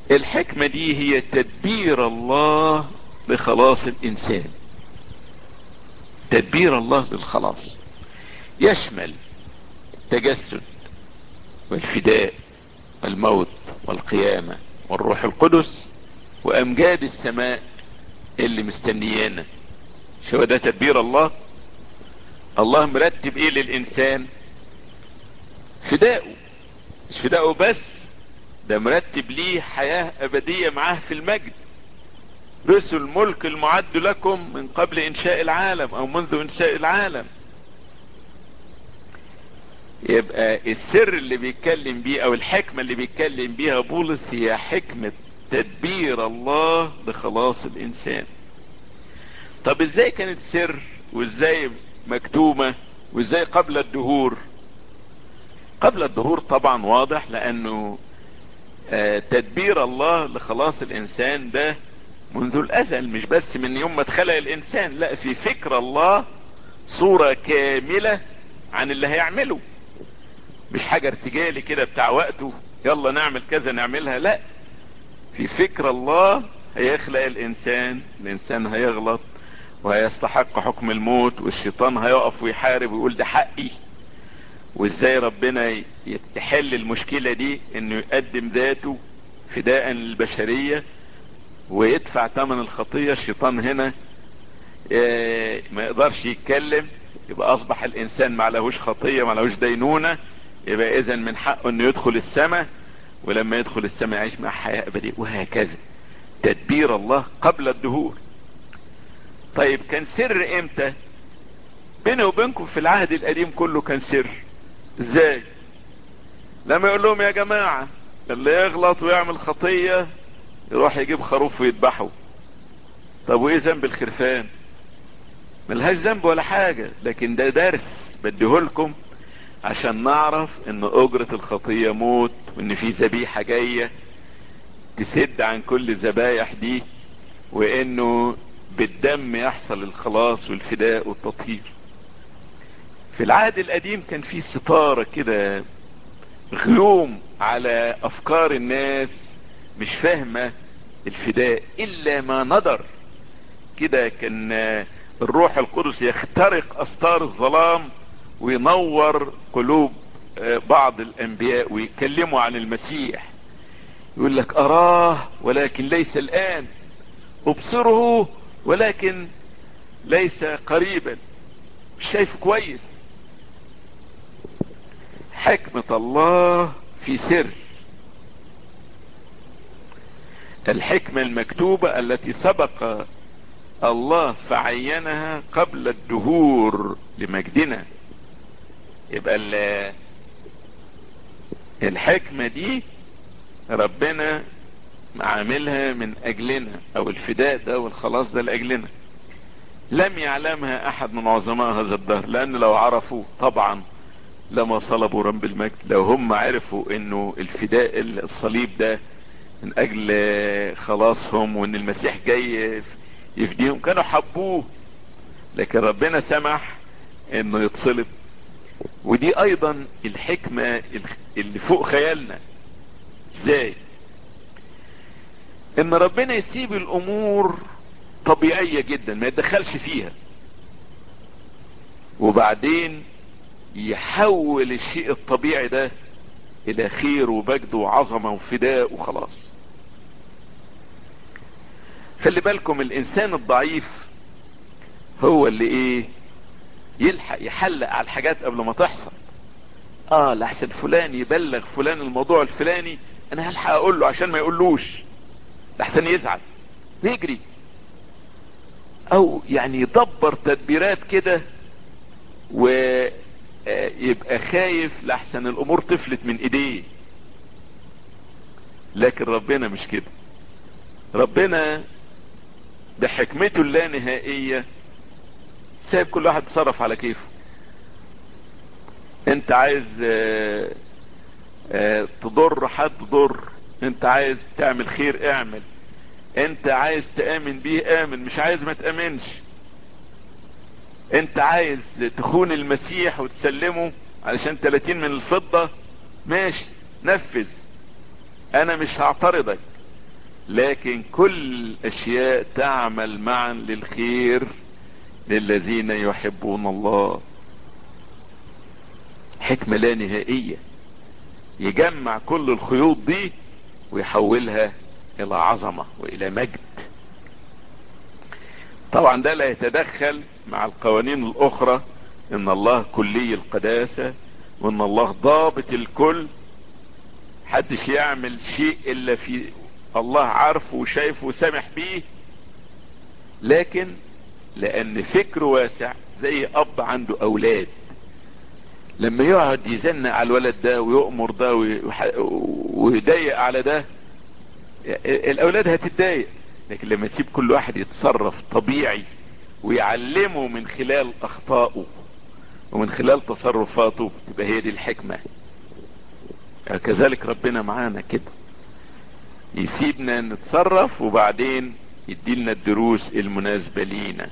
الحكمة دي هي تدبير الله لخلاص الانسان. تدبير الله للخلاص يشمل التجسد والفداء والموت والقيامة والروح القدس وامجاد السماء اللي مستنيانا. شو ده تدبير الله؟ الله مرتب ايه للانسان؟ فداؤه. مش فداؤه بس، ده مرتب ليه حياة ابدية معاه في المجد. رسل الملك المعد لكم من قبل انشاء العالم او منذ انشاء العالم. يبقى السر اللي بيتكلم بيه او الحكمة اللي بيتكلم بيها بولس هي حكمة تدبير الله لخلاص الانسان. طب ازاي كانت سر وازاي مكتومة وازاي قبل الدهور؟ قبل الدهور طبعا واضح، لانه تدبير الله لخلاص الانسان ده منذ الازل، مش بس من يوم ما اتخلق الانسان، لا، في فكر الله صورة كاملة عن اللي هيعمله. مش حاجة ارتجالي كده بتاع وقته يلا نعمل كذا نعملها، لا، في فكر الله هيخلق الانسان هيغلط وهيستحق حكم الموت، والشيطان هيقف ويحارب ويقول ده حقي. وازاي ربنا يحل المشكلة دي؟ انه يقدم ذاته فداء للبشرية ويدفع ثمن الخطية. الشيطان هنا ما يقدرش يتكلم، يبقى اصبح الانسان ما لهوش خطية ما لهوش دينونة، يبقى اذا من حقه انه يدخل السماء، ولما يدخل السماء يعيش مع حياة ابدية. وهكذا تدبير الله قبل الدهور. طيب كان سر امتى؟ بيني وبينكم في العهد القديم كله كان سر. ازاي؟ لما يقول لهم يا جماعة اللي يغلط ويعمل خطية يروح يجيب خروف ويذبحه. طب وايه ذنب الخرفان؟ ملهاش ذنب ولا حاجة، لكن ده درس بديهولكم عشان نعرف ان اجرة الخطية موت، وان في ذبيحة جاية تسد عن كل الذبايح دي، وانه بالدم يحصل الخلاص والفداء والتطهير. في العهد القديم كان في ستارة كده، غيوم على افكار الناس مش فاهمة الفداء الا ما ندر كده. كان الروح القدس يخترق استار الظلام وينور قلوب بعض الانبياء ويتكلموا عن المسيح. يقول لك اراه ولكن ليس الان، ابصره ولكن ليس قريبا، مش شايف كويس. حكمة الله في سر. الحكمة المكتوبة التي سبق الله فعينها قبل الدهور لمجدنا. يبقى الحكمة دي ربنا عاملها من اجلنا، او الفداء ده والخلاص ده لاجلنا. لم يعلمها احد من عظماء هذا الدهر، لان لو عرفوا طبعا لما صلبوا رب المجد. لو هم عرفوا انه الفداء الصليب ده من اجل خلاصهم وان المسيح جاي يفديهم كانوا حبوه، لكن ربنا سمح انه يتصلب. ودي ايضا الحكمة اللي فوق خيالنا. ازاي؟ ان ربنا يسيب الامور طبيعية جدا ما يتدخلش فيها، وبعدين يحول الشيء الطبيعي ده الى خير ومجد وعظمة وفداء وخلاص. خلي بالكم الانسان الضعيف هو اللي ايه؟ يلحق يحلق على الحاجات قبل ما تحصل. لحسن فلان يبلغ فلان الموضوع الفلاني، انا هلحق اقول له عشان ما يقولوش لحسن يزعل ويجري، او يعني يدبر تدبيرات كده ويبقى خايف لحسن الامور تفلت من ايديه. لكن ربنا مش كده. ربنا بحكمته اللانهائية سايب كل واحد يتصرف على كيفه. انت عايز تضر حد ضر، انت عايز تعمل خير اعمل، انت عايز تآمن بيه آمن، مش عايز ما تآمنش. انت عايز تخون المسيح وتسلمه علشان 30 من الفضة، ماشي نفذ، انا مش هعترضك. لكن كل الاشياء تعمل معا للخير للذين يحبون الله. حكمة لا نهائية، يجمع كل الخيوط دي ويحولها الى عظمة والى مجد. طبعا ده لا يتدخل مع القوانين الاخرى، ان الله كلي القداسة، وان الله ضابط الكل، محدش يعمل شيء الا في الله عارفه وشايفه وسامح بيه. لكن لان فكره واسع، زي اب عنده اولاد، لما يقعد يزنق على الولد ده ويؤمر ده ويضايق على ده، الاولاد هتتضايق. لكن لما يسيب كل واحد يتصرف طبيعي ويعلمه من خلال اخطائه ومن خلال تصرفاته، تبقى هي دي الحكمة. كذلك ربنا معانا كده، يسيبنا نتصرف وبعدين يديلنا الدروس المناسبة لينا،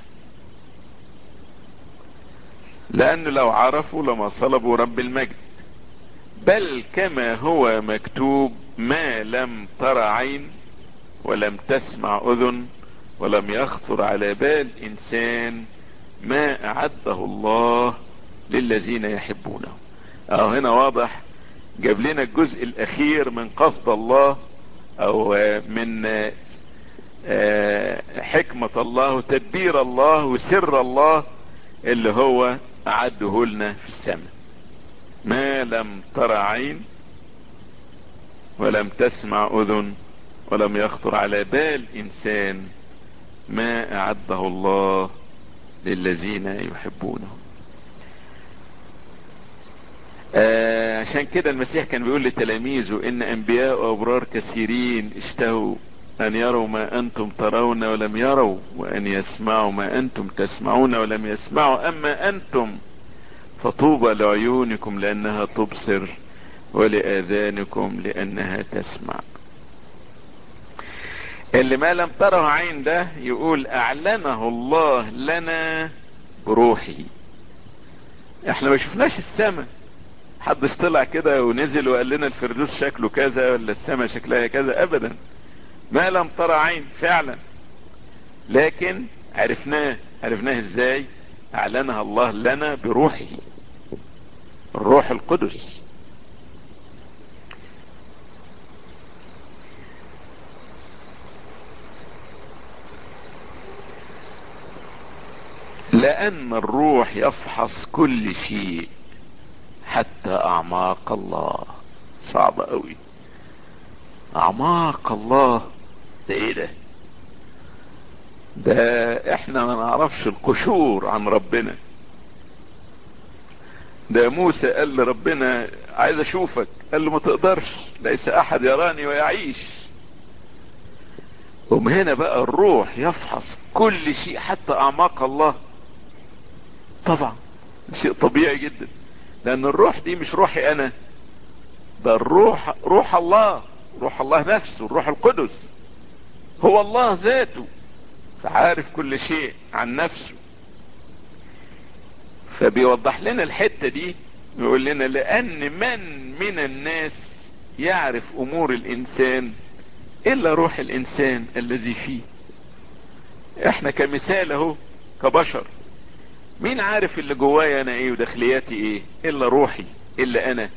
لانه لو عرفوا لما صلبوا رب المجد. بل كما هو مكتوب: ما لم تر عين ولم تسمع اذن ولم يخطر على بال انسان ما اعده الله للذين يحبونه. هنا واضح، جاب لنا الجزء الاخير من قصد الله، او من حكمة الله وتدبير الله وسر الله اللي هو اعده لنا في السماء. ما لم تر عين ولم تسمع اذن ولم يخطر على بال انسان ما اعده الله للذين يحبونه. عشان كده المسيح كان بيقول لتلاميذه: ان انبياء وابرار كثيرين اشتهوا ان يروا ما انتم ترون ولم يروا، وان يسمعوا ما انتم تسمعون ولم يسمعوا، اما انتم فطوبى لعيونكم لانها تبصر ولاذانكم لانها تسمع. اللي ما لم تره عين ده يقول اعلنه الله لنا بروحه. احنا ما شفناش السماء، حدش طلع كده ونزل وقال لنا الفردوس شكله كذا ولا السماء شكلها كذا، ابدا. ما لم ترى عين فعلا، لكن عرفناه ازاي؟ اعلنها الله لنا بروحه، الروح القدس. لان الروح يفحص كل شيء حتى اعماق الله. صعب قوي، اعماق الله ده ايه ده؟ ده احنا ما نعرفش القشور عن ربنا. ده موسى قال لربنا: عايز اشوفك. قال له: ما تقدرش، ليس احد يراني ويعيش. ومن هنا بقى الروح يفحص كل شيء حتى اعماق الله. طبعا شيء طبيعي جدا، لان الروح دي مش روحي انا، ده الروح روح الله، روح الله نفسه، الروح القدس هو الله ذاته، فعارف كل شيء عن نفسه. فبيوضح لنا الحتة دي، يقول لنا: لان من الناس يعرف امور الانسان الا روح الانسان الذي فيه. احنا كمثال اهو، كبشر، مين عارف اللي جوايا انا ايه وداخلياتي ايه الا روحي، الا انا.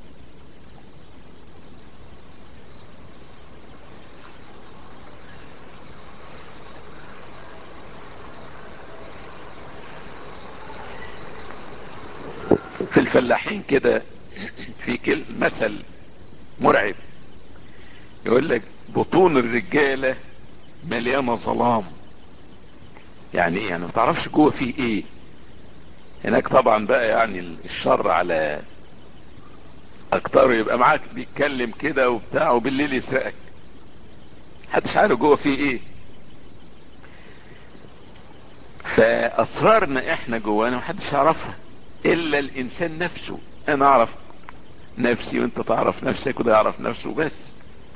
في الفلاحين كده في مثل مرعب، يقول لك: بطون الرجالة مليانة ظلام. يعني ايه؟ يعني ما تعرفش جوه فيه ايه. هناك طبعا بقى يعني الشر على اكتر، يبقى معاك بيتكلم كده وبتاع وبالليل يسرقك، محدش عارف جوه فيه ايه. فاسرارنا احنا جوانا محدش يعرفها الا الانسان نفسه. انا اعرف نفسي وانت تعرف نفسك وده يعرف نفسه بس.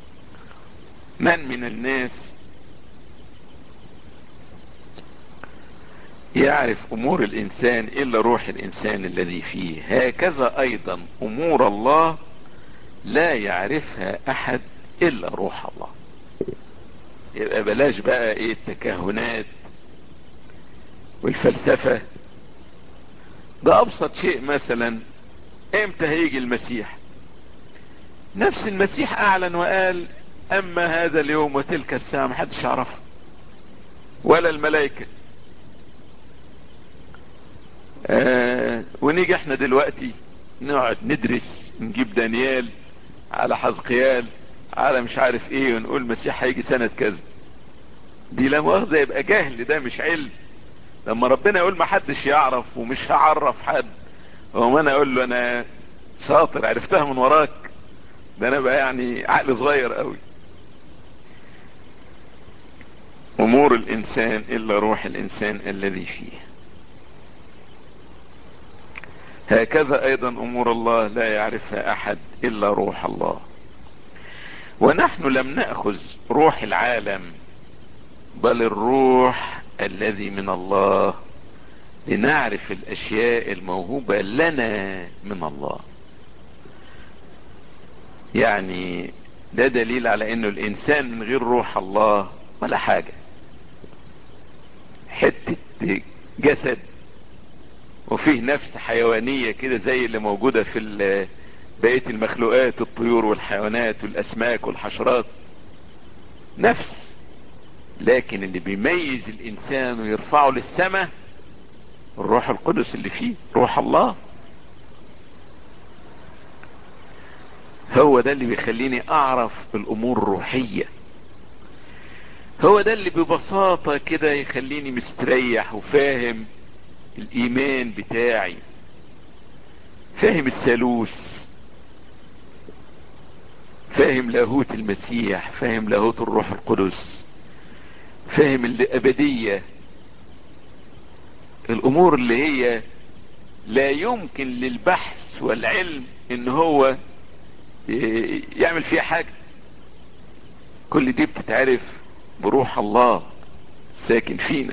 من الناس يعرف امور الانسان الا روح الانسان الذي فيه، هكذا ايضا امور الله لا يعرفها احد الا روح الله. يبقى بلاش بقى ايه التكهنات والفلسفة. ده ابسط شيء مثلا، امتى هيجي المسيح؟ نفس المسيح اعلن وقال اما هذا اليوم وتلك الساعة محدش يعرفها ولا الملائكة. ونيجي احنا دلوقتي نقعد ندرس، نجيب دانيال على حزقيال على مش عارف ايه، ونقول المسيح هيجي سنة كذا. دي لا مؤاخذة يبقى جهل، ده مش علم. لما ربنا يقول ما حدش يعرف ومش هعرف حد، وما انا اقول له انا شاطر عرفتها من وراك، ده انا بقى يعني عقل صغير قوي. امور الانسان الا روح الانسان الذي فيه. هكذا ايضا امور الله لا يعرفها احد الا روح الله. ونحن لم نأخذ روح العالم بل الروح الذي من الله لنعرف الاشياء الموهوبة لنا من الله. يعني ده دليل على انه الانسان من غير روح الله ولا حاجة، حتة جسد وفيه نفس حيوانية كده زي اللي موجودة في بقية المخلوقات، الطيور والحيوانات والاسماك والحشرات، نفس. لكن اللي بيميز الانسان ويرفعه للسماء الروح القدس اللي فيه، روح الله. هو ده اللي بيخليني اعرف الامور الروحية، هو ده اللي ببساطة كده يخليني مستريح وفاهم الايمان بتاعي، فاهم الثالوث، فاهم لاهوت المسيح، فاهم لاهوت الروح القدس، فاهم الابدية، الامور اللي هي لا يمكن للبحث والعلم ان هو يعمل فيها حاجة. كل دي بتتعرف بروح الله ساكن فينا.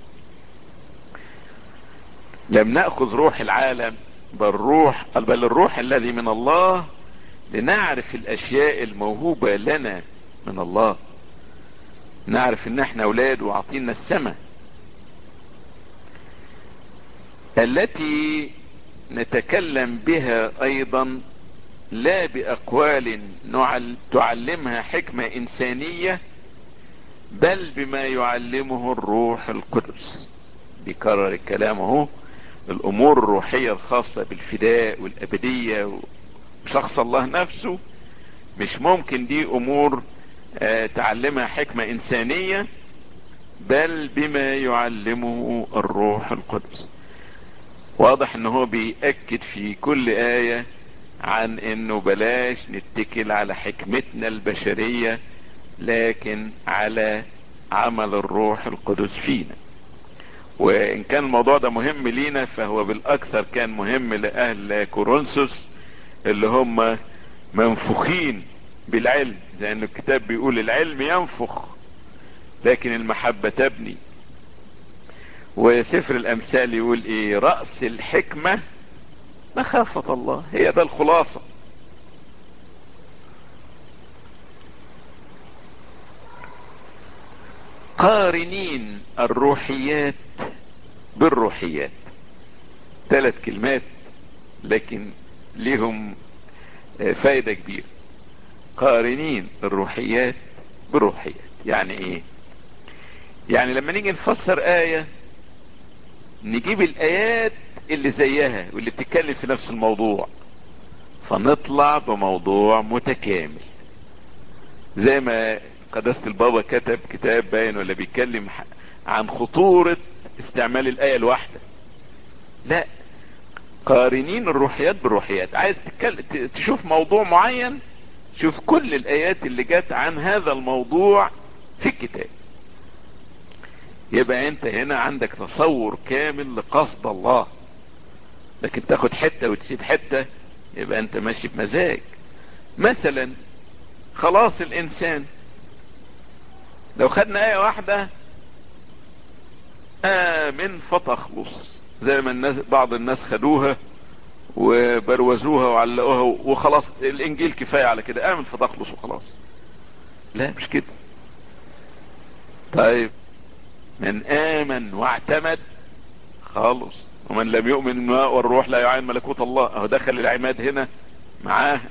لم نأخذ روح العالم بل الروح الذي من الله لنعرف الاشياء الموهوبة لنا من الله. نعرف ان احنا اولاد وعطينا السماء التي نتكلم بها ايضا، لا باقوال تعلمها حكمة انسانية بل بما يعلمه الروح القدس. بيكرر الكلام اهو. الامور الروحية الخاصة بالفداء والابدية وشخص الله نفسه مش ممكن دي امور تعلمها حكمة انسانية بل بما يعلمه الروح القدس. واضح ان هو بيأكد في كل آية عن انه بلاش نتكل على حكمتنا البشرية لكن على عمل الروح القدس فينا. وان كان الموضوع ده مهم لينا فهو بالاكثر كان مهم لاهل كورنثوس اللي هم منفوخين بالعلم، لان الكتاب بيقول العلم ينفخ لكن المحبة تبني. وسفر الامثال يقول ايه؟ رأس الحكمة مخافة الله. هي ده الخلاصة. قارنين الروحيات بالروحيات. 3 كلمات لكن ليهم فايدة كبيرة. قارنين الروحيات بالروحيات يعني ايه؟ يعني لما نيجي نفسر آية نجيب الآيات اللي زيها واللي بتتكلم في نفس الموضوع فنطلع بموضوع متكامل. زي ما قداسة البابا كتب كتاب باين ولا بيتكلم عن خطورة استعمال الآية الواحدة. لا، قارنين الروحيات بالروحيات. عايز تشوف موضوع معين، شوف كل الآيات اللي جت عن هذا الموضوع في الكتاب. يبقى انت هنا عندك تصور كامل لقصد الله. لكن تاخد حتة وتسيب حتة يبقى انت ماشي بمزاج. مثلا خلاص الانسان، لو خدنا آية واحدة آمن فتخلص زي ما بعض الناس خدوها وبروزوها وعلقوها وخلاص الانجيل كفاية على كده، آمن فتخلص وخلاص. لا مش كده. طيب من امن واعتمد خالص، ومن لم يؤمن الماء والروح لا يعين ملكوت الله. اهو دخل العماد هنا معاه.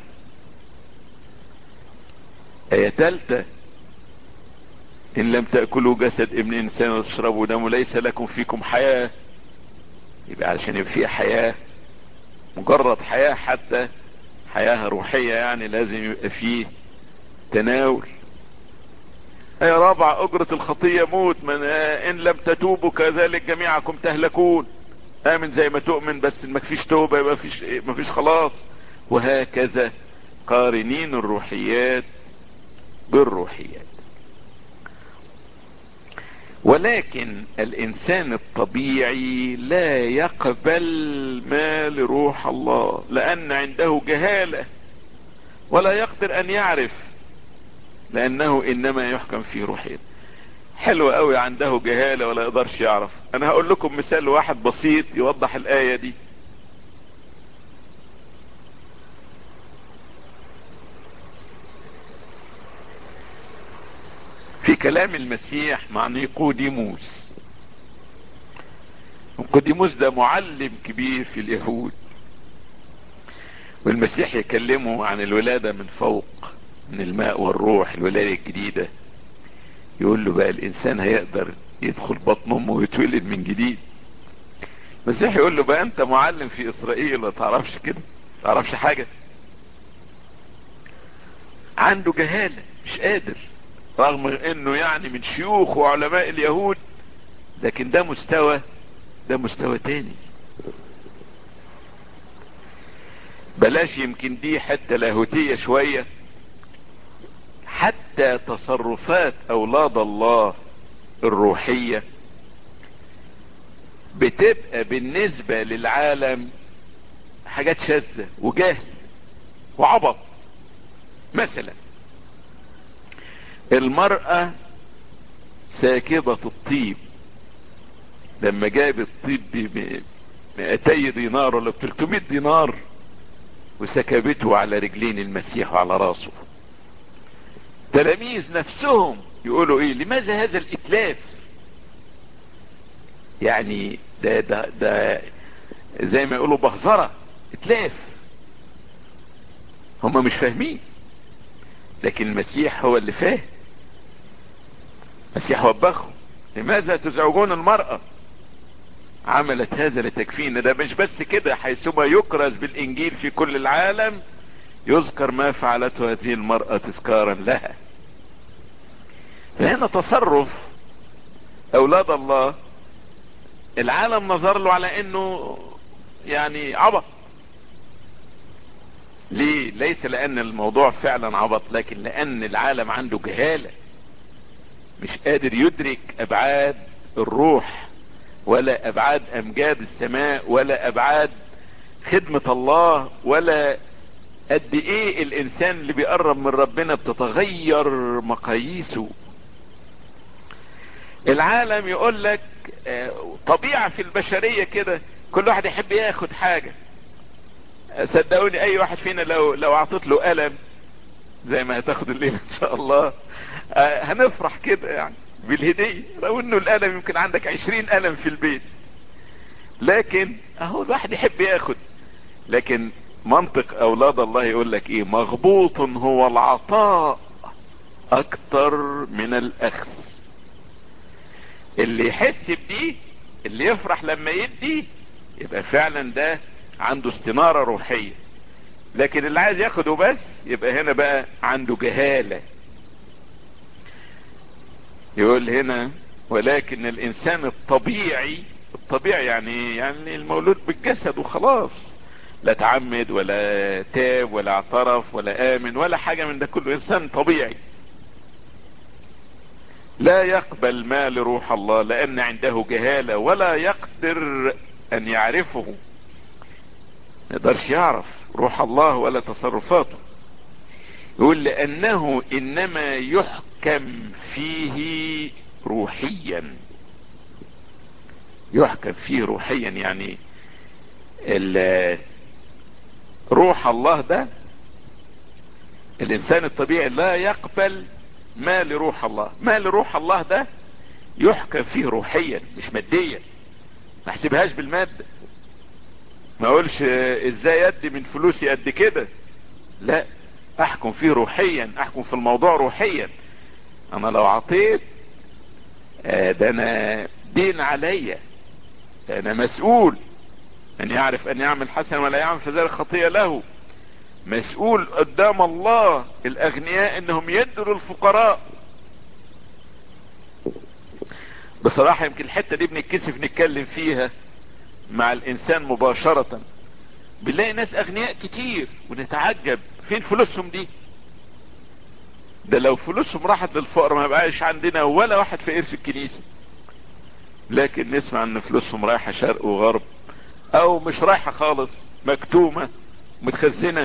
ايه تالتة: ان لم تأكلوا جسد ابن انسان وتشربوا دمه ليس لكم فيكم حياة. يبقى علشان يبقى فيه حياة، مجرد حياة حتى حياة روحية، يعني لازم يبقى فيه تناول. ايه رابع: اجرة الخطية موت، من ان لم تتوبوا كذلك جميعكم تهلكون. امن زي ما تؤمن، بس ما فيش توبة يبقى ما فيش خلاص. وهكذا قارنين الروحيات بالروحيات. ولكن الانسان الطبيعي لا يقبل ما لروح الله، لان عنده جهالة ولا يقدر ان يعرف، لانه انما يحكم في روحه. حلو قوي، عنده جهالة ولا يقدرش يعرف. انا هقول لكم مثال واحد بسيط يوضح الاية دي. في كلام المسيح مع نيقوديموس. نيقوديموس ده معلم كبير في اليهود، والمسيح يكلمه عن الولادة من فوق، من الماء والروح، الولادة الجديدة. يقول له بقى الانسان هيقدر يدخل بطن امه ويتولد من جديد. المسيح يقول له بقى انت معلم في اسرائيل ما تعرفش كده، ما تعرفش حاجة. عنده جهالة، مش قادر، رغم انه يعني من شيوخ وعلماء اليهود، لكن ده مستوى تاني. بلاش، يمكن دي حتة لاهوتية شوية. حتى تصرفات اولاد الله الروحية بتبقى بالنسبة للعالم حاجات شاذة وجهل وعبط. مثلا المرأة ساكبة الطيب، لما جابت طيب ب 200 دينار ولا ب 300 دينار وسكبته على رجلين المسيح وعلى راسه، تلاميذ نفسهم يقولوا ايه؟ لماذا هذا الاتلاف؟ يعني ده زي ما يقولوا بهزرة، اتلاف. هم مش فاهمين، لكن المسيح هو اللي فاهم. المسيح وبخهم: لماذا تزعجون المرأة؟ عملت هذا لتكفينا. ده مش بس كده، حيثما يكرز بالانجيل في كل العالم يذكر ما فعلته هذه المرأة تذكارا لها. فهنا تصرف اولاد الله العالم نظر له على انه يعني عبط. ليه؟ ليس لان الموضوع فعلا عبط، لكن لان العالم عنده جهالة، مش قادر يدرك ابعاد الروح، ولا ابعاد امجاد السماء، ولا ابعاد خدمة الله، ولا قد ايه الانسان اللي بيقرب من ربنا بتتغير مقاييسه. العالم يقول لك طبيعة في البشرية كده، كل واحد يحب ياخد حاجة. صدقوني اي واحد فينا لو اعطيت له قلم زي ما هتاخد الليل ان شاء الله، هنفرح كده يعني بالهدية، لو انه القلم يمكن عندك 20 قلم في البيت، لكن اهو الواحد يحب ياخد. لكن منطق اولاد الله يقول لك ايه؟ مغبوط هو العطاء اكتر من الاخذ. اللي يحس بدي، اللي يفرح لما يدي، يبقى فعلا ده عنده استنارة روحية. لكن اللي عايز ياخده بس، يبقى هنا بقى عنده جهالة. يقول هنا: ولكن الانسان الطبيعي يعني المولود بالجسد وخلاص، لا تعمد ولا تاب ولا اعترف ولا امن ولا حاجة من ده كله، انسان طبيعي لا يقبل ما لروح الله، لان عنده جهالة ولا يقدر ان يعرفه. ما يقدرش يعرف روح الله ولا تصرفاته. يقول لانه انما يحكم فيه روحيا. يحكم فيه روحيا يعني روح الله ده، الانسان الطبيعي لا يقبل ما لروح الله. ما لروح الله ده يحكم فيه روحيا مش ماديا. ما احسبهاش بالمادة، ما اقولش ازاي ادي من فلوسي قد كده، لا، احكم فيه روحيا، احكم في الموضوع روحيا. انا لو عطيت ده انا دين عليا، ده انا مسؤول. من يعرف ان يعمل حسنا ولا يعمل فذلك خطية له. مسؤول قدام الله الاغنياء انهم يدوا للفقراء. بصراحة يمكن الحتة دي بنتكسف نتكلم فيها مع الانسان مباشرة. بنلاقي ناس اغنياء كتير ونتعجب فين فلوسهم دي. ده لو فلوسهم راحت للفقراء ما بقاش عندنا ولا واحد فقير في الكنيسة. لكن نسمع ان فلوسهم رايحة شرق وغرب، او مش رايحة خالص، مكتومة متخزنة.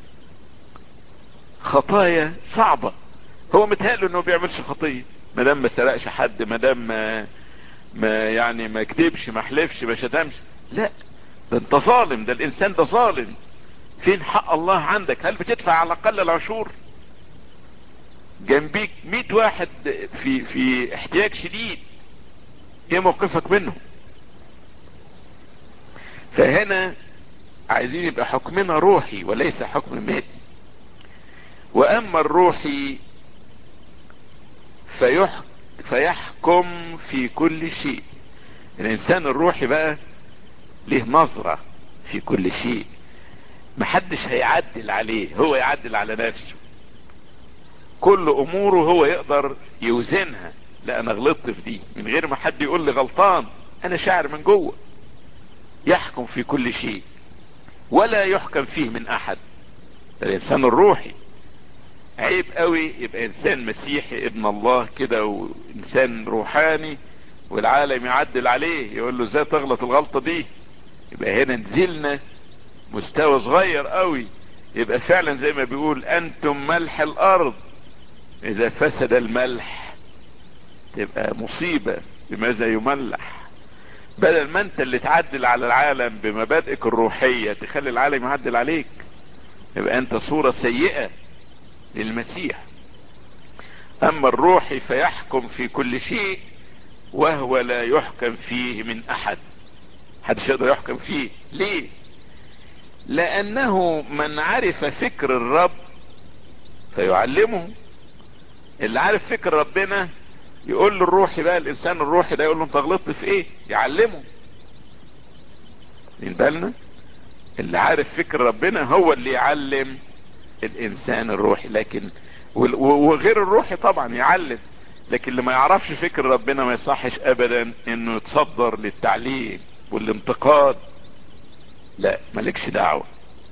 خطايا صعبة. هو متهيأله انه بيعملش خطية مادام ما سرقش حد، مادام ما كتبش، ما حلفش، ما شتمش. لا، ده انت ظالم، ده الانسان ده ظالم. فين حق الله عندك؟ هل بتدفع على الاقل العشور؟ جنبيك 100 واحد في احتياج شديد، ايه موقفك منه؟ فهنا عايزين يبقى حكمنا روحي وليس حكم مادي. واما الروحي فيحكم في كل شيء. الانسان الروحي بقى له نظرة في كل شيء، محدش هيعدل عليه، هو يعدل على نفسه. كل اموره هو يقدر يوزنها. لا، انا غلطت في دي من غير ما حد يقول لي غلطان، انا شاعر من جوه. يحكم في كل شيء ولا يحكم فيه من احد. الانسان الروحي عيب قوي يبقى انسان مسيحي ابن الله كده وانسان روحاني والعالم يعدل عليه، يقول له ازاي تغلط الغلطة دي. يبقى هنا نزلنا مستوى صغير قوي. يبقى فعلا زي ما بيقول انتم ملح الارض، اذا فسد الملح تبقى مصيبة. بماذا يملح؟ بدل ما انت اللي تعدل على العالم بمبادئك الروحية تخلي العالم يعدل عليك، يبقى انت صورة سيئة للمسيح. اما الروحي فيحكم في كل شيء وهو لا يحكم فيه من احد. محدش يقدر يحكم فيه. ليه؟ لانه من عرف فكر الرب فيعلمه. اللي عارف فكر ربنا يقول له الروحي بقى، الانسان الروحي ده يقول له انت غلطت في ايه، يعلمه. من بالنا اللي عارف فكر ربنا هو اللي يعلم الانسان الروحي. لكن وغير الروحي طبعا يعلم، لكن اللي ما يعرفش فكر ربنا ما يصحش ابدا انه يتصدر للتعليم والانتقاد. لا، مالكش دعوة.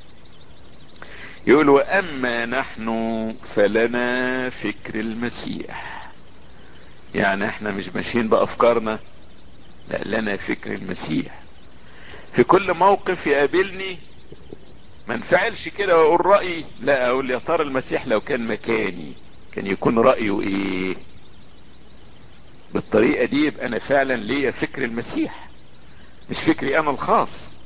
يقول واما نحن فلنا فكر المسيح. يعني احنا مش ماشيين بافكارنا، لا، لنا فكر المسيح. في كل موقف يقابلني ما انفعلش كده واقول رأيي، لا، اقول يا ترى المسيح لو كان مكاني كان يكون رأيه ايه. بالطريقة دي يبقى انا فعلا ليا فكر المسيح مش فكري انا الخاص.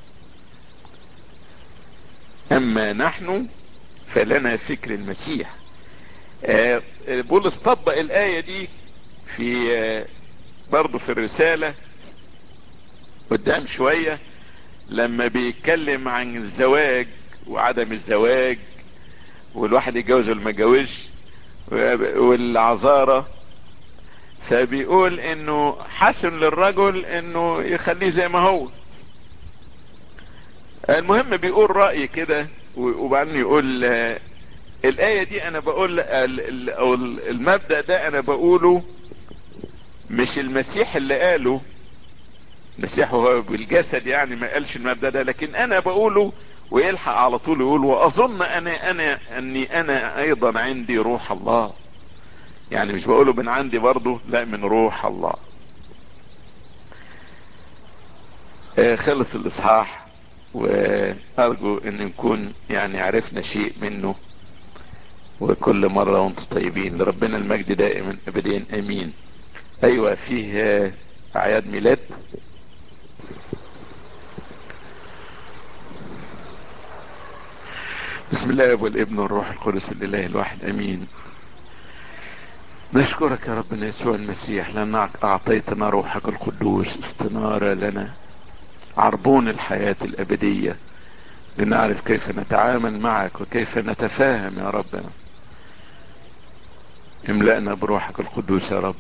اما نحن فلنا فكر المسيح. بولس طبق الآية دي في برضو في الرسالة قدام شوية لما بيتكلم عن الزواج وعدم الزواج، والواحد يتجوز ولا ما يتجوزش، والعذارة. فبيقول انه حسن للرجل انه يخليه زي ما هو. المهم بيقول رأي كده وبعدين يقول الآية دي انا بقول او المبدأ ده انا بقوله مش المسيح اللي قاله. المسيح هو بالجسد يعني ما قالش المبدأ ده، لكن انا بقوله. ويلحق على طول يقول واظن اني ايضا عندي روح الله. يعني مش بقوله من عندي برضه، لا، من روح الله. خلص الاصحاح، وارجو ان نكون يعني عرفنا شيء منه. وكل مرة وانتم طيبين، لربنا المجد دائما ابدين امين. ايوه، فيه اعياد ميلاد. بسم الله والابن والروح القدس الاله الواحد امين. نشكرك يا ربنا يسوع المسيح لأنك أعطيتنا روحك القدوس استنارة لنا، عربون الحياة الأبدية، لنعرف كيف نتعامل معك وكيف نتفاهم يا ربنا. املأنا بروحك القدوس يا رب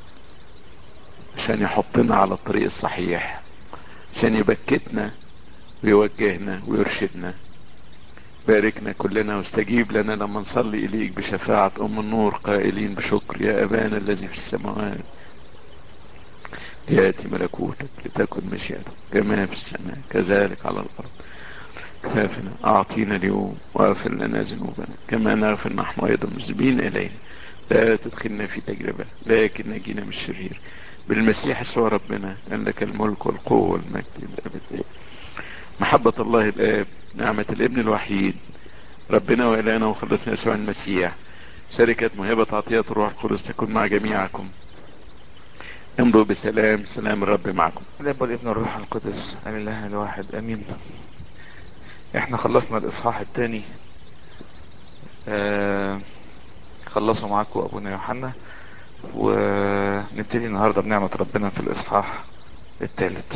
عشان يحطنا على الطريق الصحيح، عشان يبكتنا ويوجهنا ويرشدنا. باركنا كلنا واستجيب لنا لما نصلي إليك بشفاعة أم النور قائلين بشكر يا أبانا الذي في السماوات، يأتي ملكوتك، لتكن مشيئتك كما في السماء كذلك على الأرض. كافنا أعطينا اليوم واغفر لنا ذنوبنا كما نغفر نحن أيضا المذنبين إلينا، لا تدخلنا في تجربة لكن نجينا من الشرير، بالمسيح يسوع ربنا لأن لك الملك والقوة والمجد الأبدي. محبة الله الآب، نعمة الابن الوحيد ربنا وإلهنا وخلصنا يسوع المسيح، شركة موهبة عطية الروح القدس تكون مع جميعكم. امضوا بسلام، سلام الرب معكم. الاب والابن والروح القدس الاله الواحد امين. احنا خلصنا الاصحاح الثاني، خلصوا معاكم ابونا يوحنا، ونبتدي النهارده بنعمة ربنا في الاصحاح الثالث.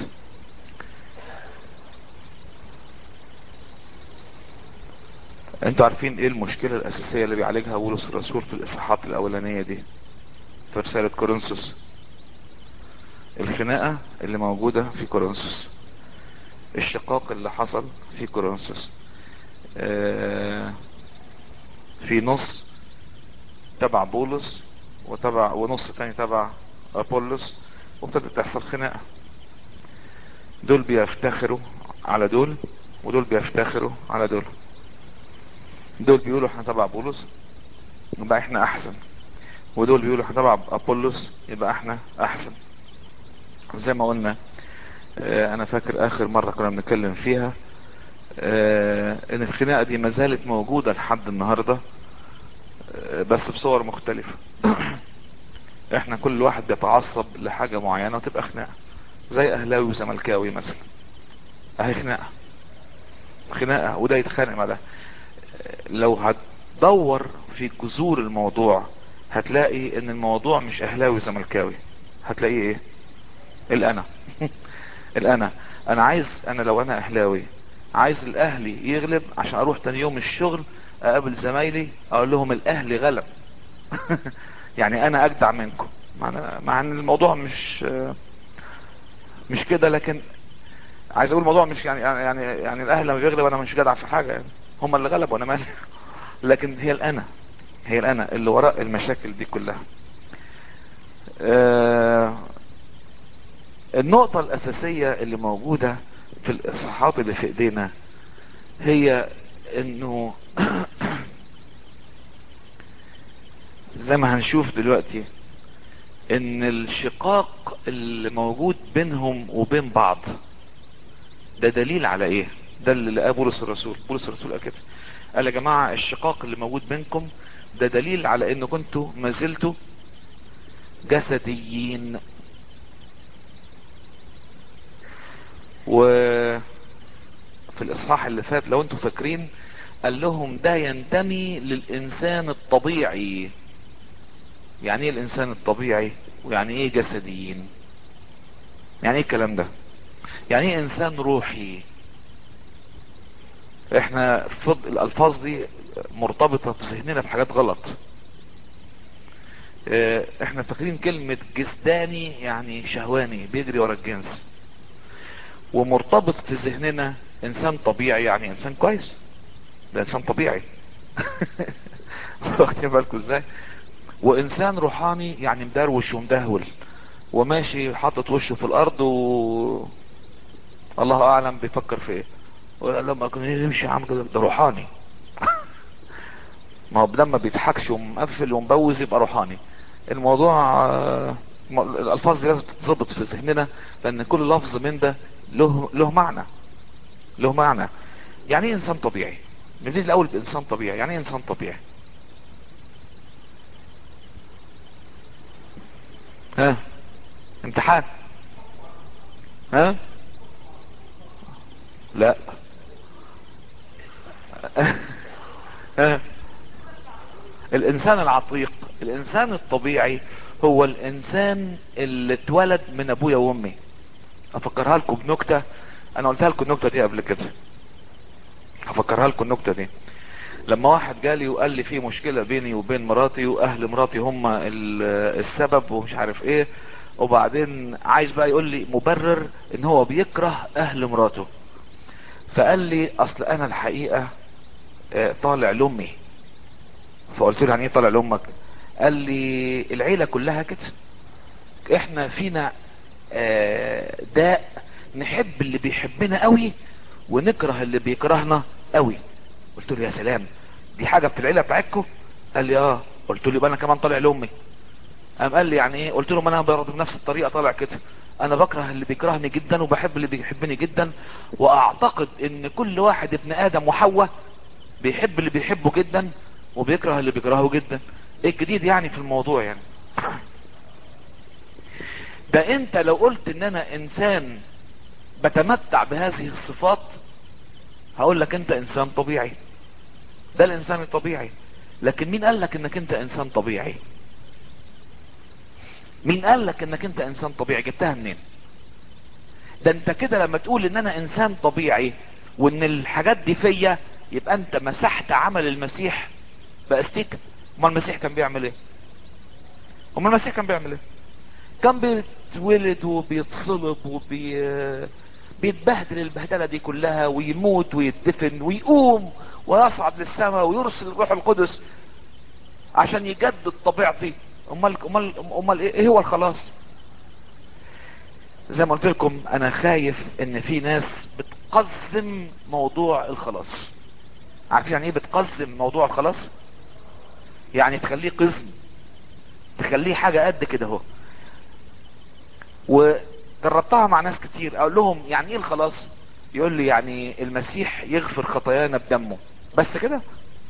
انتوا عارفين ايه المشكلة الاساسية اللي بيعالجها بولس الرسول في الاصحاحات الاولانية دي في رسالة كورنثوس؟ الخناقة اللي موجودة في كورنثوس، الشقاق اللي حصل في كورنثوس، في نص تبع بولس ونص تاني تبع ابولس، وابتدت تحصل خناقة. دول بيفتخروا على دول ودول بيفتخروا على دول. دول بيقولوا احنا تبع بولس يبقى احنا احسن، ودول بيقولوا احنا تبع ابولس يبقى احنا احسن. زي ما قلنا، انا فاكر اخر مرة كنا بنتكلم فيها ان الخناقة دي ما زالت موجودة لحد النهاردة، بس بصور مختلفة. احنا كل واحد بيتعصب لحاجة معينة وتبقى خناقة، زي اهلاوي وزملكاوي مثلا، اهي خناقة وده يتخانق مع ده. لو هتدور في جذور الموضوع هتلاقي ان الموضوع مش اهلاوي وزملكاوي، هتلاقي ايه؟ الانا. الانا. انا لو انا اهلاوي عايز الاهلي يغلب عشان اروح تاني يوم الشغل اقابل زمايلي اقول لهم الاهلي غلب. يعني انا اجدع منكم، مع ان الموضوع مش كده، لكن عايز اقول الموضوع مش يعني الاهلي لما بيغلب انا مش جدع في حاجه، يعني هم اللي غلبوا وانا مالي. لكن هي الانا اللي وراء المشاكل دي كلها. النقطه الاساسيه اللي موجوده في الاصحاحات اللي في ايدينا هي انه زي ما هنشوف دلوقتي ان الشقاق اللي موجود بينهم وبين بعض ده دليل على ايه؟ ده اللي لقاه بولس الرسول قال كده، قال يا جماعة الشقاق اللي موجود بينكم ده دليل على انكم انتوا ما زلتوا جسديين. وفي الاصحاح اللي فات لو انتوا فاكرين قال لهم ده ينتمي للانسان الطبيعي. يعني ايه الانسان الطبيعي؟ ويعني ايه جسديين؟ يعني ايه الكلام ده؟ يعني ايه انسان روحي؟ احنا الالفاظ دي مرتبطة في ذهننا بحاجات غلط. احنا فاكرين كلمة جسداني يعني شهواني بيجري ورا الجنس، ومرتبط في ذهننا انسان طبيعي يعني انسان كويس، ده انسان طبيعي. واخدين بالكم ازاي؟ وانسان روحاني يعني مدروش ومدهول وماشي حاطط وشه في الارض الله اعلم بيفكر في ايه، لما كان يمشي عامل كده ده روحاني. ما هو لما بيضحكش ومقفل ومبوز يبقى روحاني. الموضوع الالفاظ دي لازم تتظبط في ذهننا، لان كل لفظ من ده له معنى. يعني ايه انسان طبيعي؟ نبتدي الاول بانسان طبيعي. يعني ايه انسان طبيعي؟ ها؟ امتحان؟ ها؟ لا. ها؟ الانسان العتيق الانسان الطبيعي هو الانسان اللي اتولد من ابويا وامي. افكرها لكم بنكتة، انا قلتها لكم النكتة دي قبل كده، هفكرها لكم النكتة دي. لما واحد جالي وقال لي في مشكلة بيني وبين مراتي، واهل مراتي هم السبب ومش عارف ايه، وبعدين عايز بقى يقول لي مبرر ان هو بيكره اهل مراته. فقال لي اصل انا الحقيقة طالع لامي. فقلت له يعني ايه طالع لامك؟ قال لي العيلة كلها كده، احنا فينا داء، نحب اللي بيحبنا قوي ونكره اللي بيكرهنا قوي. قلت له يا سلام، دي حاجة في العيلة بتاعتكم؟ قال لي اه. قلت له يبقى انا كمان طالع لامي. قام قال لي يعني ايه؟ قلت له ما انا برضه بنفس الطريقة طالع كده، انا بكره اللي بيكرهني جدا وبحب اللي بيحبني جدا، واعتقد ان كل واحد ابن ادم وحواء بيحب اللي بيحبه جدا وبيكره اللي بيكرهه جدا. ايه الجديد يعني في الموضوع يعني؟ ده انت لو قلت ان انا انسان بتمتع بهذه الصفات هقول لك انت انسان طبيعي، ده الانسان الطبيعي. لكن مين قال لك انك انت انسان طبيعي؟ مين قال لك انك انت انسان طبيعي؟ جبتها منين؟ ده انت كده لما تقول ان انا انسان طبيعي وان الحاجات دي فيا، يبقى انت مسحت عمل المسيح باستيكا. امال المسيح كان بيعمل ايه؟ امال المسيح كان بيعمل ايه؟ كان بيتولد وبيتصلب بيتبهدل البهدله دي كلها، ويموت ويدفن ويقوم ويصعد للسماء ويرسل الروح القدس عشان يجدد طبيعتي. امال إيه هو الخلاص؟ زي ما قلت لكم انا خايف ان في ناس بتقزم موضوع الخلاص. عارفين يعني ايه بتقزم موضوع الخلاص؟ يعني تخليه قزم، تخليه حاجة قد كده اهو. وجربتها مع ناس كتير، اقول لهم يعني ايه الخلاص؟ يقول لي يعني المسيح يغفر خطايانا بدمه، بس كده؟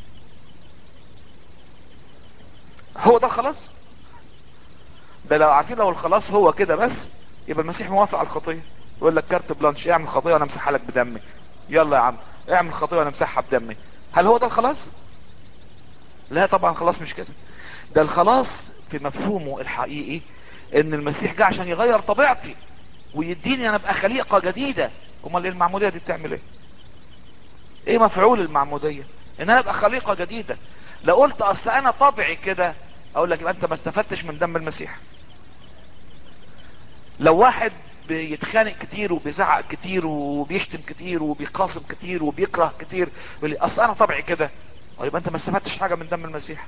هو ده الخلاص؟ ده لو عارفين لو الخلاص هو كده بس، يبقى المسيح موافق على الخطيه. يقول لك كارت بلانش، اعمل خطيه وانا امسحها لك بدمي. يلا يا عم اعمل خطيه وانا امسحها بدمي. هل هو ده الخلاص؟ لا طبعا الخلاص مش كده. ده الخلاص في مفهومه الحقيقي ان المسيح جه عشان يغير طبيعتي ويديني انا ابقى خليقه جديده. امال ايه المعموديه دي بتعمل ايه؟ ايه مفعول المعموديه؟ ان انا ابقى خليقه جديده. لو قلت اصل انا طبعي كده، اقول لك يبقى انت ما استفدتش من دم المسيح. لو واحد بيتخانق كتير وبيزعق كتير وبيشتم كتير وبيقاسم كتير وبيكره كتير، يقول لي اصل انا طبعي كده، يبقى انت ما استفدتش حاجه من دم المسيح.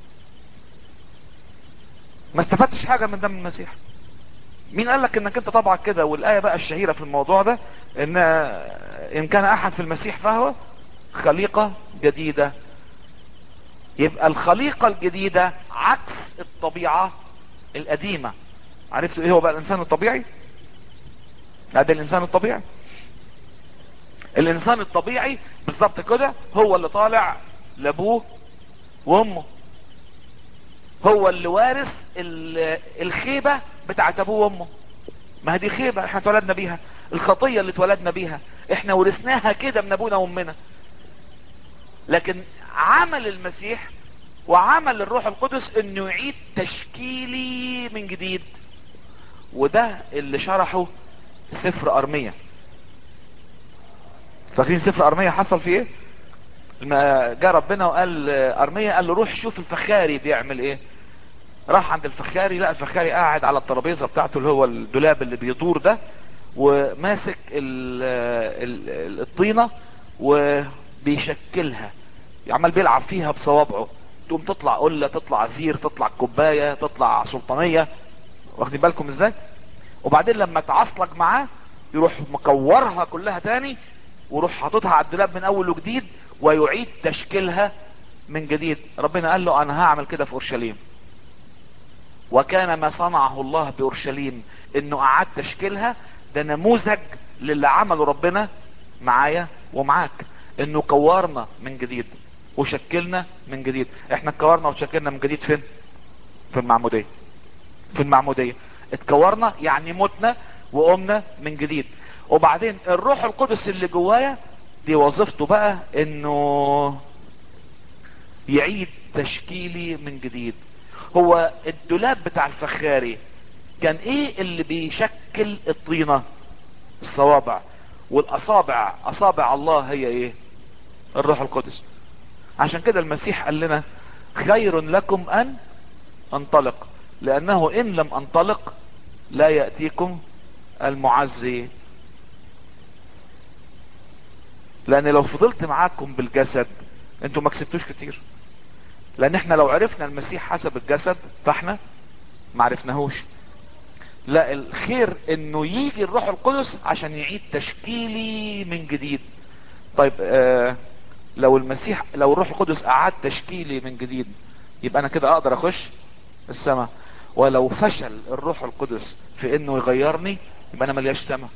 ما استفدتش حاجه من دم المسيح. مين قال لك انك انت طبعك كده؟ والايه بقى الشهيره في الموضوع ده ان كان احد في المسيح فهو خليقه جديده. يبقى الخليقه الجديده عكس الطبيعه القديمه. عرفتوا ايه هو بقى الانسان الطبيعي؟ هذا الانسان الطبيعي. الانسان الطبيعي بالظبط كده هو اللي طالع لابوه وامه، هو اللي وارث الخيبة بتاعت ابوه وامه. ما هي دي خيبة احنا اتولدنا بيها، الخطية اللي اتولدنا بيها احنا ورثناها كده من ابونا وامنا. لكن عمل المسيح وعمل الروح القدس انه يعيد تشكيلي من جديد، وده اللي شرحه سفر ارمية. فاكرين سفر ارمية حصل فيه ايه؟ لما جاء ربنا وقال ارمية، قال له روح شوف الفخاري بيعمل ايه. راح عند الفخاري، لقى الفخاري قاعد على الترابيزه بتاعته اللي هو الدولاب اللي بيدور ده، وماسك الطينه وبيشكلها، عمال بيلعب فيها بصوابعه، تقوم تطلع قله، تطلع زير، تطلع كوبايه، تطلع سلطانيه. واخدين بالكم ازاي؟ وبعدين لما تعصلك معاه يروح مكورها كلها تاني، ويروح حاططها على الدولاب من اول وجديد ويعيد تشكيلها من جديد. ربنا قال له انا هعمل كده في اورشليم. وكان ما صنعه الله باورشليم انه اعاد تشكيلها، ده نموذج للي عمله ربنا معايا ومعاك، انه كورنا من جديد وشكلنا من جديد. احنا اتكورنا وشكلنا من جديد فين؟ في المعمودية. في المعمودية اتكورنا يعني متنا وقمنا من جديد. وبعدين الروح القدس اللي جوايا دي وظيفته بقى انه يعيد تشكيلي من جديد. هو الدولاب بتاع الفخاري كان ايه اللي بيشكل الطينة؟ الصوابع. والاصابع، اصابع الله هي ايه؟ الروح القدس. عشان كده المسيح قال لنا خير لكم ان انطلق، لانه ان لم انطلق لا يأتيكم المعزي. لان لو فضلت معاكم بالجسد انتوا ما كسبتوش كتير، لان احنا لو عرفنا المسيح حسب الجسد فاحنا ما عرفناهوش. لا، الخير انه يجي الروح القدس عشان يعيد تشكيلي من جديد. طيب لو المسيح، لو الروح القدس اعاد تشكيلي من جديد يبقى انا كده اقدر اخش السماء. ولو فشل الروح القدس في انه يغيرني يبقى انا ملياش سماء.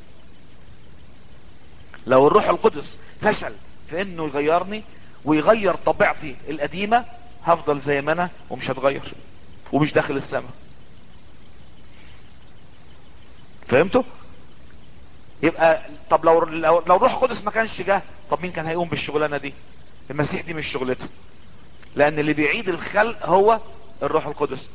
لو الروح القدس فشل في انه يغيرني ويغير طبيعتي القديمة هفضل زي ما انا ومش هتغير ومش داخل السماء. فهمتوا؟ يبقى طب لو الروح القدس ما كانش جه، طب مين كان هيقوم بالشغلانه دي؟ المسيح دي مش شغلته، لان اللي بيعيد الخلق هو الروح القدس.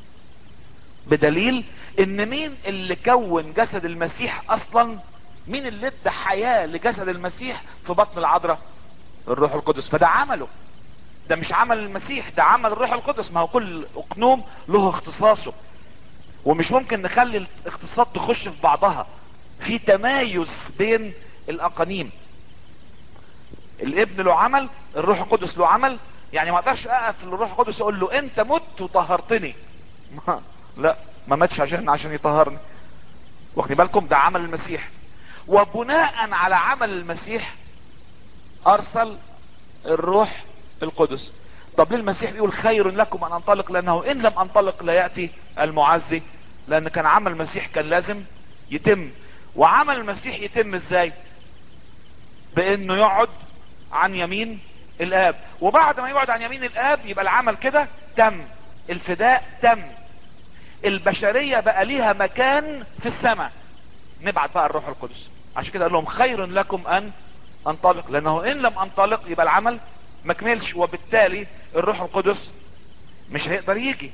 بدليل ان مين اللي كون جسد المسيح اصلا؟ مين اللي ادى حياه لجسد المسيح في بطن العذراء؟ الروح القدس. فده عمله، ده مش عمل المسيح، ده عمل الروح القدس. ما هو كل اقنوم له اختصاصه، ومش ممكن نخلي الاختصاصات تخش في بعضها. في تمايز بين الاقانيم. الابن له عمل، الروح القدس له عمل. يعني ما اقدرش اقف للروح القدس اقول له انت مت وطهرتني. لا، ما ماتش عشان يطهرني. واخدين بالكم؟ ده عمل المسيح، وبناء على عمل المسيح ارسل الروح القدس. طب ليه المسيح بيقول خير لكم ان انطلق؟ لانه ان لم انطلق لا ياتي المعزي. لان كان عمل المسيح كان لازم يتم. وعمل المسيح يتم ازاي؟ بانه يقعد عن يمين الاب. وبعد ما يقعد عن يمين الاب يبقى العمل كده تم، الفداء تم، البشرية بقى ليها مكان في السماء. نبعت بقى الروح القدس. عشان كده قال لهم خير لكم ان انطلق، لانه ان لم انطلق يبقى العمل مكملش، وبالتالي الروح القدس مش هيقدر يجي.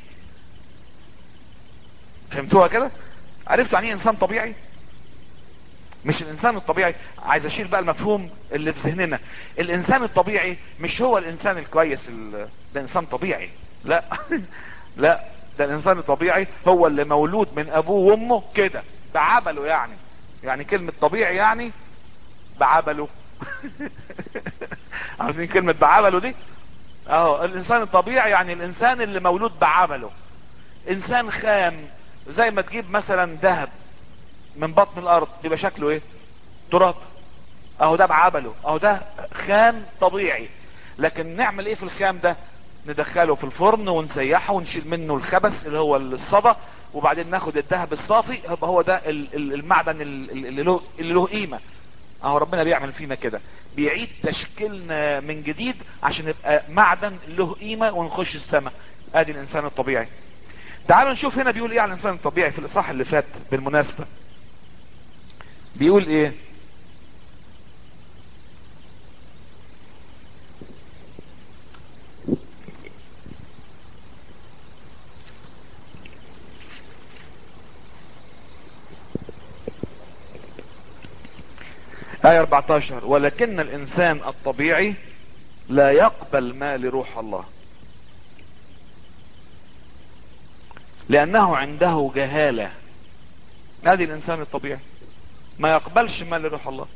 فهمتوها كده؟ عرفتوا يعني ايه انسان طبيعي؟ مش الانسان الطبيعي. عايز اشيل بقى المفهوم اللي في ذهننا. الانسان الطبيعي مش هو الانسان الكويس ده انسان طبيعي، لا. لا، ده الانسان الطبيعي هو اللي مولود من ابوه وامه كده بعبله. يعني كلمة طبيعي يعني بعبله. عارفين كلمة بعبله دي؟ اهو الانسان الطبيعي يعني الانسان اللي مولود بعبله. انسان خام، زي ما تجيب مثلا ذهب من بطن الارض يبقى شكله ايه؟ تراب. اهو ده بعبله، اهو ده خام طبيعي. لكن نعمل ايه في الخام ده؟ ندخله في الفرن ونسيحه ونشيل منه الخبث اللي هو الصدى، وبعدين ناخد الذهب الصافي يبقى هو ده المعدن اللي له قيمة. اهو ربنا بيعمل فينا كده، بيعيد تشكيلنا من جديد عشان يبقى معدن له قيمة ونخش السماء. ادي الانسان الطبيعي. تعالوا نشوف هنا بيقول ايه عن الانسان الطبيعي في الاصحاح اللي فات بالمناسبة. بيقول ايه؟ آية 14: ولكن الإنسان الطبيعي لا يقبل ما لروح الله، لأنه عنده جهالة. هذه الإنسان الطبيعي ما يقبلش ما لروح الله.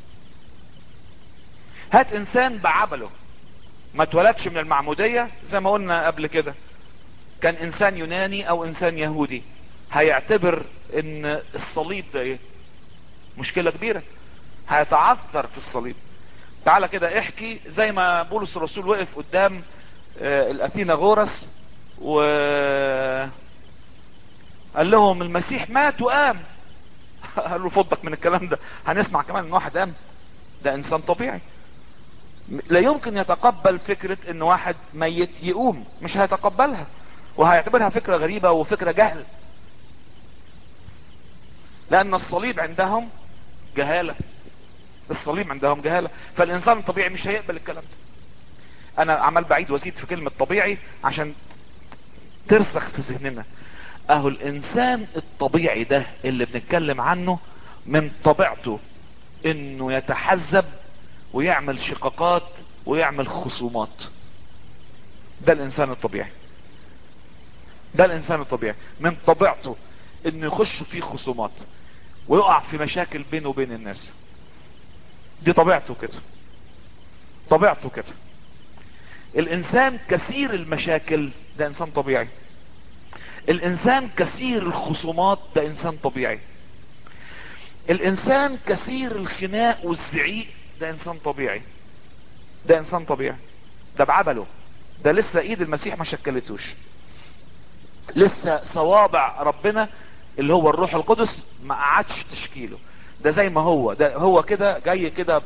هات إنسان بعبله ما اتولدش من المعمودية زي ما قلنا قبل كده، كان إنسان يوناني أو إنسان يهودي، هيعتبر إن الصليب ده إيه؟ مشكلة كبيرة، هيتعثر في الصليب. تعالى كده احكي زي ما بولس الرسول وقف قدام الأثينا غورس وقال لهم المسيح مات وقام. قال له فضك من الكلام ده، هنسمع كمان ان واحد قام؟ ده انسان طبيعي لا يمكن يتقبل فكرة ان واحد ميت يقوم، مش هيتقبلها وهيعتبرها فكرة غريبة وفكرة جهل، لان الصليب عندهم جهالة. الصليب عندهم جهالة، فالانسان الطبيعي مش هيقبل الكلام ده. انا عمال بعيد وازيد في كلمة طبيعي عشان ترسخ في ذهننا. اهو الانسان الطبيعي ده اللي بنتكلم عنه من طبيعته انه يتحزب ويعمل شقاقات ويعمل خصومات. ده الانسان الطبيعي، ده الانسان الطبيعي من طبيعته انه يخش في خصومات ويقع في مشاكل بينه وبين الناس. دي طبيعته كده، طبيعته كده. الانسان كثير المشاكل ده انسان طبيعي. الانسان كثير الخصومات ده انسان طبيعي. الانسان كثير الخناق والزعيق ده انسان طبيعي. ده انسان طبيعي، ده بعبله. ده لسه ايد المسيح ما شكلتوش، لسه صوابع ربنا اللي هو الروح القدس ما قعدش تشكيله. ده زي ما هو، ده هو كده جاي كده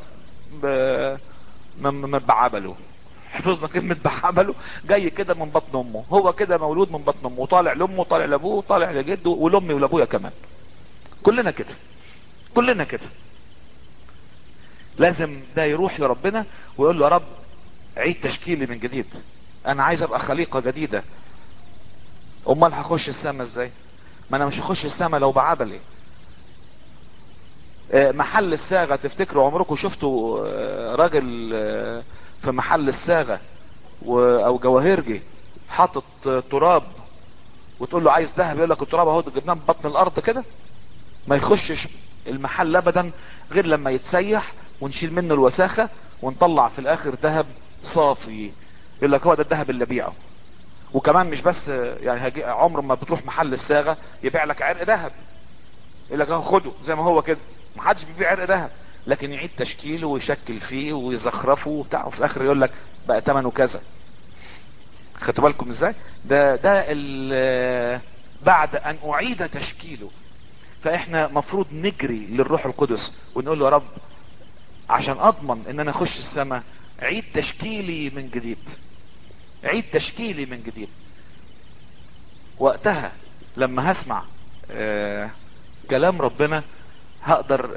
بعبله. حفظنا كلمة بعبله. جاي كده من بطن امه، هو كده مولود من بطن امه، طالع لامه، طالع لابوه، طالع لجده، ولامي ولابويا كمان. كلنا كده، كلنا كده. لازم ده يروح لربنا ويقول له يا رب عيد تشكيلي من جديد، انا عايز ابقى خليقة جديدة. امال هخش السما ازاي؟ ما انا مش هخش السما لو بعبلي. محل الصاغة، تفتكروا عمركم شفتوا راجل في محل الصاغة او جواهرجي حاطط تراب وتقول له عايز ذهب، يقول لك التراب اهو جبناه من بطن الارض كده؟ ما يخشش المحل ابدا غير لما يتسيح ونشيل منه الوساخة ونطلع في الاخر ذهب صافي. يقول لك هو ده الذهب اللي بيعه. وكمان مش بس يعني عمر ما بتروح محل الصاغة يبيع لك عرق ذهب، يقول لك خده زي ما هو كده. محدش بيبيع عرق ذهب، لكن يعيد تشكيله ويشكل فيه ويزخرفه وبتاع، وفي الاخر يقول لك بقى ثمنه كذا. خدتوا بالكم ازاي؟ ده بعد ان اعيد تشكيله. فاحنا مفروض نجري للروح القدس ونقول له يا رب عشان اضمن ان انا اخش السماء عيد تشكيلي من جديد، عيد تشكيلي من جديد. وقتها لما هسمع كلام ربنا هقدر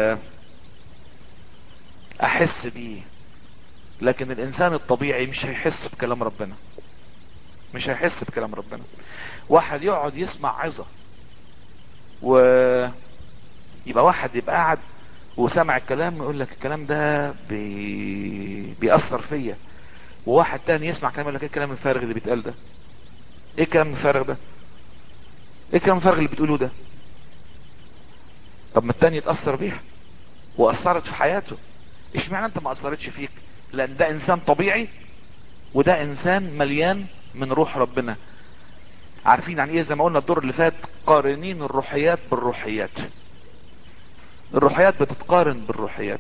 احس بيه. لكن الانسان الطبيعي مش هيحس بكلام ربنا، مش هيحس بكلام ربنا. واحد يقعد يسمع عظة ويبقى واحد يبقى قاعد وسمع الكلام يقول لك الكلام ده بيأثر فيا، وواحد تاني يسمع كلام يقول لك ايه الكلام الفارغ اللي بيتقال ده؟ ايه الكلام الفارغ ده؟ ايه الكلام الفارغ اللي بتقوله ده؟ طب ما التاني يتأثر بيها واثرت في حياته، اشمعنى انت ما اثرتش فيك؟ لان ده انسان طبيعي وده انسان مليان من روح ربنا. عارفين يعني ايه زي ما قلنا الدور اللي فات؟ قارنين الروحيات بالروحيات. الروحيات بتتقارن بالروحيات.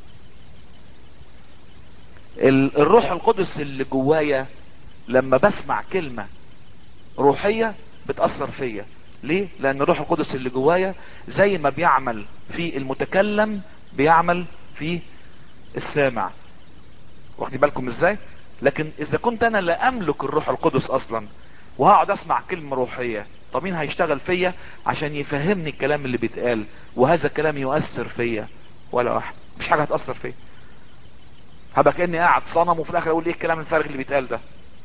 الروح القدس اللي جوايا لما بسمع كلمة روحية بتأثر فيا. ليه؟ لان الروح القدس اللي جوايا زي ما بيعمل في المتكلم بيعمل في السامع. واخدين بالكم ازاي؟ لكن اذا كنت انا لا املك الروح القدس اصلا وهقعد اسمع كلمة روحية، طب مين هيشتغل فيا عشان يفهمني الكلام اللي بيتقال وهذا الكلام يؤثر فيا؟ ولا واحد. مش حاجة هتأثر فيا. هبقى كأني قاعد صنم وفي الاخر اقول ايه الكلام الفارغ اللي بيتقال ده.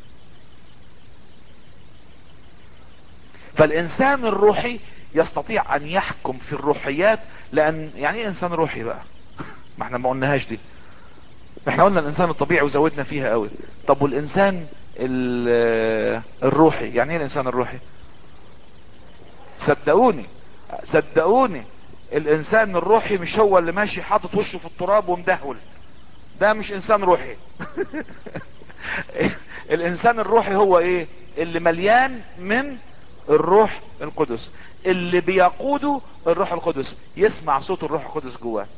فالانسان الروحي يستطيع ان يحكم في الروحيات. لان يعني ايه انسان روحي بقى؟ ما احنا ما قلناهاش دي. احنا قلنا الانسان الطبيعي وزودنا فيها قوي. طب والانسان الروحي يعني ايه الانسان الروحي؟ صدقوني، صدقوني، الانسان الروحي مش هو اللي ماشي حاطط وشه في التراب ومدهول. ده مش انسان روحي. الانسان الروحي هو ايه؟ اللي مليان من الروح القدس، اللي بيقوده الروح القدس، يسمع صوت الروح القدس جواه.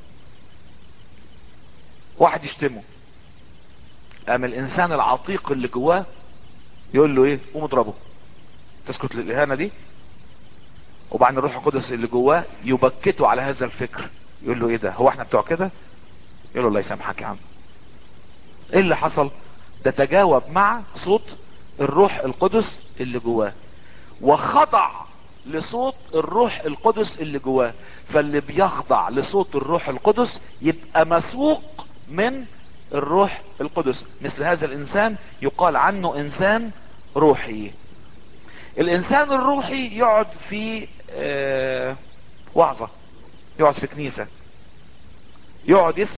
واحد يشتمه، اما الانسان العتيق اللي جواه يقول له ايه؟ قوم اضربه، تسكت للاهانة دي. وبعدين الروح القدس اللي جواه يبكته على هذا الفكر، يقول له ايه ده؟ هو احنا بتوع كده؟ يقول له الله يسامحك يا عم. ايه اللي حصل؟ ده تجاوب مع صوت الروح القدس اللي جواه وخضع لصوت الروح القدس اللي جواه. فاللي بيخضع لصوت الروح القدس يبقى مسوق من الروح القدس. مثل هذا الانسان يقال عنه انسان روحي. الانسان الروحي يقعد في وعظة، يقعد في كنيسة، يقعد يسمع